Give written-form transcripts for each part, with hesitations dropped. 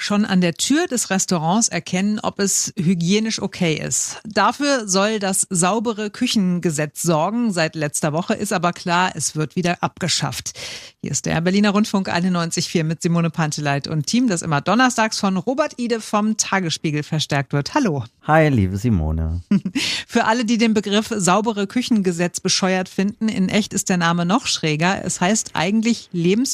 schon an der Tür des Restaurants erkennen, ob es hygienisch okay ist. Dafür soll das saubere Küchengesetz sorgen. Seit letzter Woche ist aber klar, es wird wieder abgeschafft. Hier ist der Berliner Rundfunk 91.4 mit Simone Panteleit und Team, das immer donnerstags von Robert Ide vom Tagesspiegel verstärkt wird. Hallo. Hi, liebe Simone. Für alle, die den Begriff saubere Küchengesetz bescheuert finden, in echt ist der Name noch schräger. Es heißt eigentlich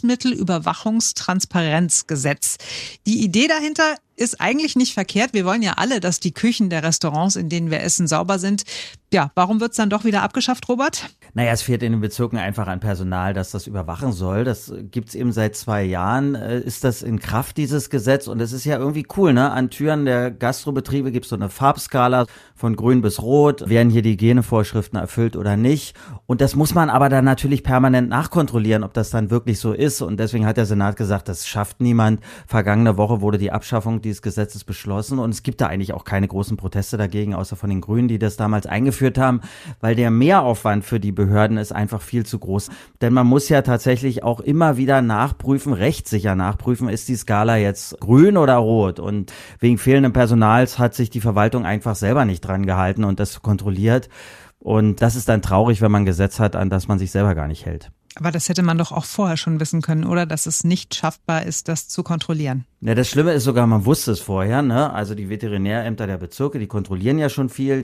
Lebensmittelüberwachungstransparenzgesetz. Die Idee dahinter ist eigentlich nicht verkehrt. Wir wollen ja alle, dass die Küchen der Restaurants, in denen wir essen, sauber sind. Ja, warum wird's dann doch wieder abgeschafft, Robert? Naja, es fehlt in den Bezirken einfach an Personal, das das überwachen soll. Das gibt's eben seit 2 Jahren, ist das in Kraft, dieses Gesetz. Und es ist ja irgendwie cool, ne? An Türen der Gastrobetriebe gibt's so eine Farbskala von grün bis rot. Werden hier die Hygienevorschriften erfüllt oder nicht? Und das muss man aber dann natürlich permanent nachkontrollieren, ob das dann wirklich so ist. Und deswegen hat der Senat gesagt, das schafft niemand. Vergangene Woche wurde die Abschaffung dieses Gesetzes beschlossen. Und es gibt da eigentlich auch keine großen Proteste dagegen, außer von den Grünen, die das damals eingeführt haben, weil der Mehraufwand für die Behörden ist einfach viel zu groß. Denn man muss ja tatsächlich auch immer wieder nachprüfen, rechtssicher nachprüfen, ist die Skala jetzt grün oder rot? Und wegen fehlendem Personals hat sich die Verwaltung einfach selber nicht dran gehalten und das kontrolliert. Und das ist dann traurig, wenn man ein Gesetz hat, an das man sich selber gar nicht hält. Aber das hätte man doch auch vorher schon wissen können, oder? Dass es nicht schaffbar ist, das zu kontrollieren. Ja, das Schlimme ist sogar, man wusste es vorher, ne? Also die Veterinärämter der Bezirke, die kontrollieren ja schon viel.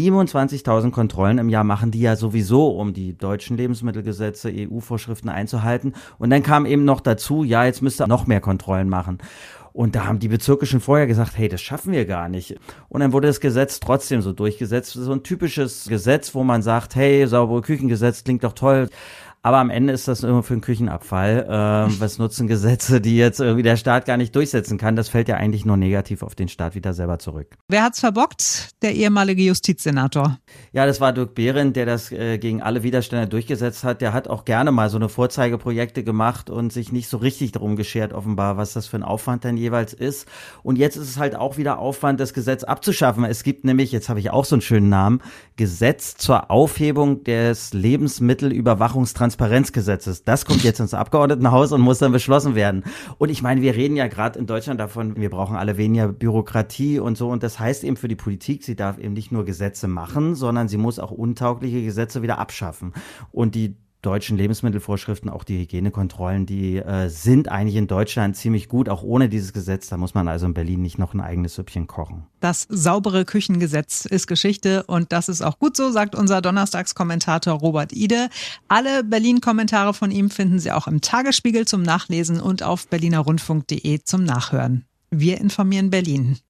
27.000 Kontrollen im Jahr machen die ja sowieso, um die deutschen Lebensmittelgesetze, EU-Vorschriften einzuhalten. Und dann kam eben noch dazu, ja, jetzt müsst ihr noch mehr Kontrollen machen. Und da haben die Bezirke schon vorher gesagt, hey, das schaffen wir gar nicht. Und dann wurde das Gesetz trotzdem so durchgesetzt. So ein typisches Gesetz, wo man sagt, hey, saubere Küchengesetz klingt doch toll. Aber am Ende ist das immer für einen Küchenabfall. Was nutzen Gesetze, die jetzt irgendwie der Staat gar nicht durchsetzen kann? Das fällt ja eigentlich nur negativ auf den Staat wieder selber zurück. Wer hat's verbockt? Der ehemalige Justizsenator. Ja, das war Dirk Behrendt, der das gegen alle Widerstände durchgesetzt hat. Der hat auch gerne mal so eine Vorzeigeprojekte gemacht und sich nicht so richtig darum geschert, offenbar, was das für ein Aufwand denn jeweils ist. Und jetzt ist es halt auch wieder Aufwand, das Gesetz abzuschaffen. Es gibt nämlich, jetzt habe ich auch so einen schönen Namen, Gesetz zur Aufhebung des Lebensmittelüberwachungstransparenzgesetzes. Das kommt jetzt ins Abgeordnetenhaus und muss dann beschlossen werden. Und ich meine, wir reden ja gerade in Deutschland davon, wir brauchen alle weniger Bürokratie und so. Und das heißt eben für die Politik, sie darf eben nicht nur Gesetze machen, sondern sie muss auch untaugliche Gesetze wieder abschaffen. Und die deutschen Lebensmittelvorschriften, auch die Hygienekontrollen, die sind eigentlich in Deutschland ziemlich gut, auch ohne dieses Gesetz. Da muss man also in Berlin nicht noch ein eigenes Süppchen kochen. Das saubere Küchengesetz ist Geschichte und das ist auch gut so, sagt unser Donnerstagskommentator Robert Ide. Alle Berlin-Kommentare von ihm finden Sie auch im Tagesspiegel zum Nachlesen und auf berlinerrundfunk.de zum Nachhören. Wir informieren Berlin.